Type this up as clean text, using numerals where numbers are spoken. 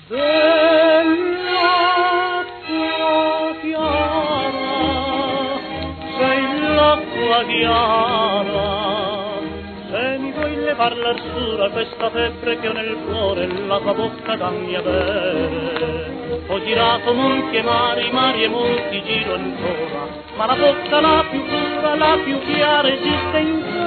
dell'acqua chiara, sei l'acqua chiara, se mi vuoi levar l'arsura questa febbre che ho nel cuore, la tua bocca dammi avere. Ho girato monti e mari e monti giro ancora, ma la bocca la più pura, la più chiara esiste in